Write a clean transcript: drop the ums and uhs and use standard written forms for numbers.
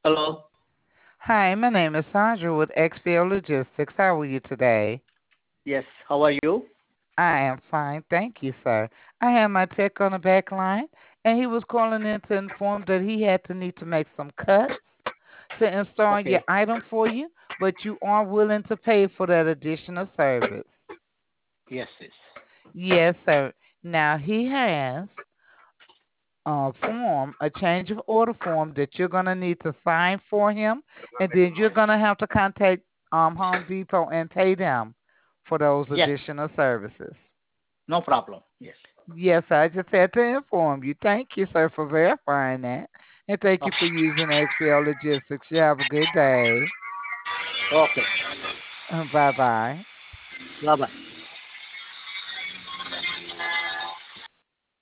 Hello. Hi, my name is Sandra with XPO Logistics. How are you today? Yes. How are you? I am fine, thank you, sir. I have my tech on the back line, and he was calling in to inform that he had to need to make some cuts to install your Okay. item for you, but you are willing to pay for that additional service. Yes, yes. Yes, sir. Now he has a change of order form that you're gonna need to sign for him, and then you're gonna have to contact Home Depot and pay them for those Yes. additional services. No problem. Yes. Yes, I just had to inform you. Thank you, sir, for verifying that. And thank you for Okay. using XPL Logistics. You have a good day. Okay. Bye bye. Bye bye.